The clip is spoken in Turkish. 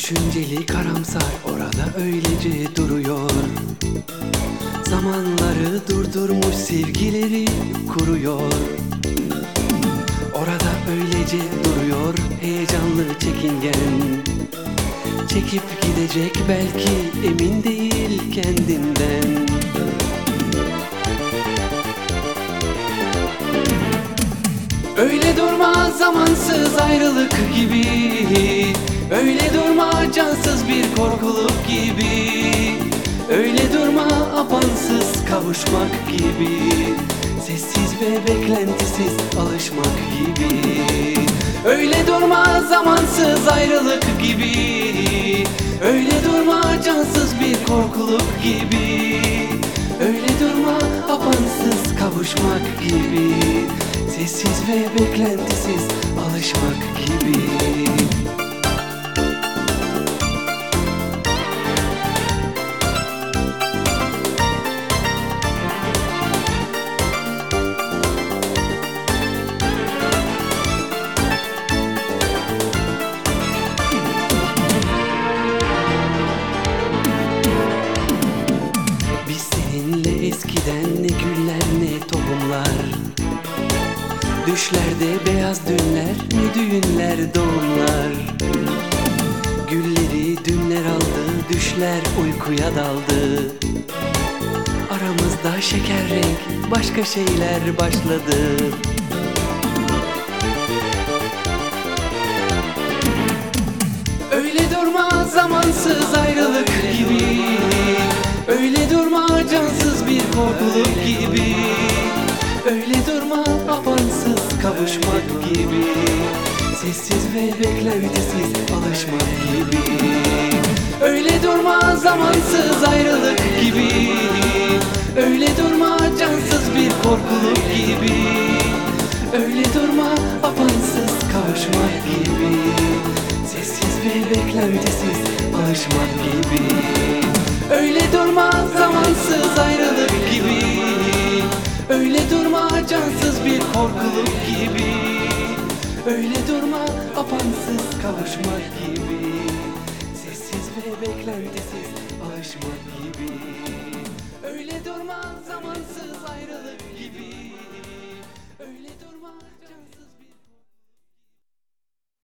Düşünceli karamsar orada öylece duruyor. Zamanları durdurmuş sevgileri kuruyor. Orada öylece duruyor heyecanlı çekingen. Çekip gidecek belki emin değil kendinden. Öyle durma zamansız ayrılık gibi, öyle durma cansız bir korkuluk gibi, öyle durma apansız kavuşmak gibi, sessiz ve beklentisiz alışmak gibi. Öyle durma zamansız ayrılık gibi, öyle durma cansız bir korkuluk gibi, öyle durma apansız kavuşmak gibi, sessiz ve beklentisiz alışmak gibi. Biz seninle eskiden ne güller ne tohumlar, düşlerde beyaz dünler, ne düğünler, doğumlar. Gülleri dünler aldı, düşler uykuya daldı. Aramızda şeker renk, başka şeyler başladı. Öyle durma zamansız ayrılık gibi, öyle durma cansız bir korkuluk gibi, öyle durma apansız kavuşmak gibi, sessiz ve beklentisiz alışmak gibi. Öyle durma zamansız ayrılık gibi, öyle durma cansız bir korkuluk gibi, öyle durma apansız kavuşmak gibi, sessiz ve beklentisiz alışmak gibi. Öyle durma zamansız ayrılık gibi, öyle durma cansız bir korkuluk gibi, öyle durma apansız kavuşmak gibi, sessiz ve beklentisiz alışmak